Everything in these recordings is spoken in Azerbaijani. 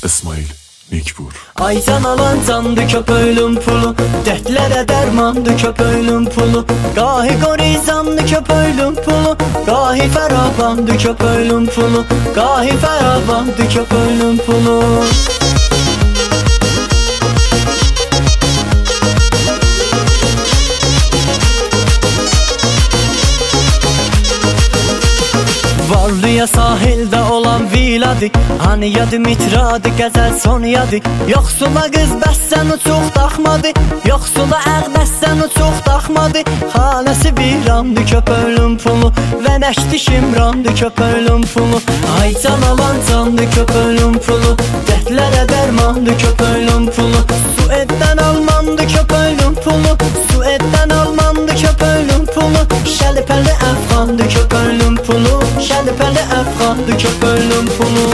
İsmail Nikbur. Aycan alan candı köpöylüm pulu, dertlere dermandı köpöylüm pulu. Gahi gorizandı köpöylüm pulu, gahi ferabandı köpöylüm pulu, gahi ferabandı köpöylüm pulu. Varlıya sahilde olan viladı, hani yadı mitradı, gəzəl son yadı. Yoxsula qız bəssən o çox daxmadı, yoxsula əq bəssən o çox daxmadı. Xaləsi virandı köpöylüm pulu, və nəşdi şimrandı köpöylüm pulu. Aycan alan candı köpöylüm pulu, dərdlərə dərmandı köpöylüm pulu. Su etdən almandı köpöylüm pulu, su etdən almandı köpöylüm pulu. Şəlpəli əfqandı köpöylüm pulu, şəlpəli əfqandı köpöylüm pulu.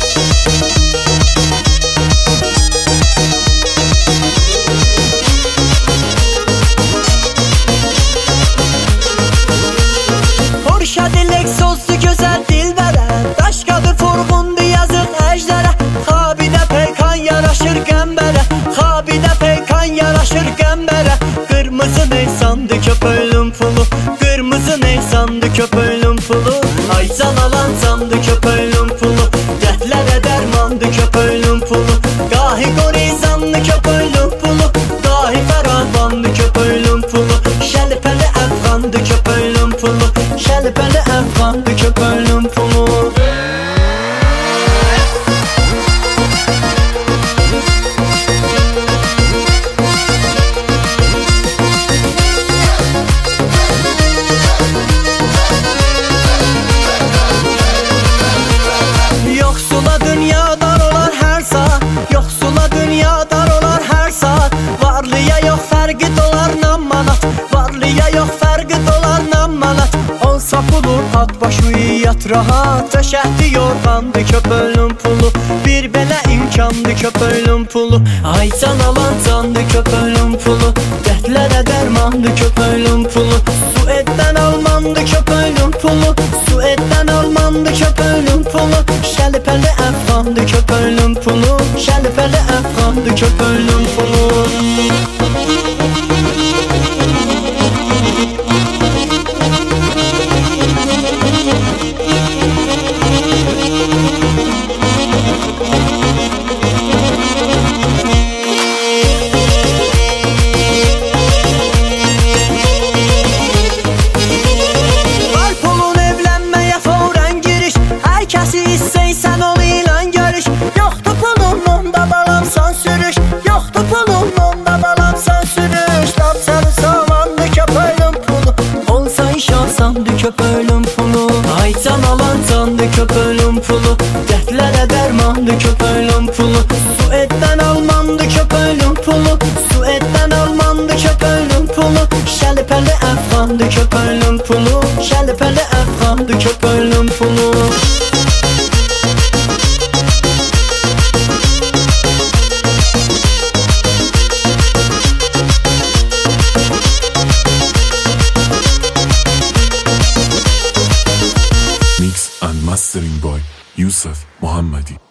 Porşadı Lexus'u gözəl dilbərə, daşqadı furğundu yazıq əjdərə. Xabidə peykan yaraşır qəmbərə, xabidə peykan yaraşır qəmbərə. Qırmızı neysandı köpöylüm pulu, qırmızı neysandı köpöylüm pulu. Aycan alan candı köpöylüm pulu, dərdlərə dərmandı köpöylüm pulu. Gahi gorizandı köpöylüm pulu, gahi ferabandı köpöylüm pulu. Şəlpəli əfqandı köpöylüm pulu, şəlpəli əfqandı köpöylüm pulu. Yoxsula dünya dar olar hər saat, yoxsula dünya dar olar hər saat. Varlıya yox fərqi dolarla manat, varlıya yox fərqi dolarla manat. Olsa pulu at başı yat rahat, döşəkdi yorğandı köpöylüm pulu. Bir belə imkandı köpöylüm pulu. Aycan alan candı köpöylüm pulu, dərdlərə dərmandı köpöylüm pulu. Su etdən almandı köpöylüm pulu, su etdən almandı köpöylüm pulu. Şəlpəli əfqandı köpöylüm pulu, şəlpəli əfqandı köpöylüm pulu. Var pulun evlənməyə fərən giriş, hər kəsi istəysən ol ilan görüş. Yoxdur pulun onda balam sən sürüş, yoxdur pulun onda balam sən sürüş. Lap sarı samandı köpöylüm pulu, olsa iş asandı köpöylüm pulu. Aycan alan candı köpöylüm pulu, dərdlərə dərmandı köpöylüm pulu. Su etdən almandı köpöylüm pulu, su etdən almandı köpöylüm pulu. Şəlpəli əfqandı köpöylüm pulu, şəlpəli əfqandı köpöylüm pulu. Mix and Mastering by Yusuf Muhammadi.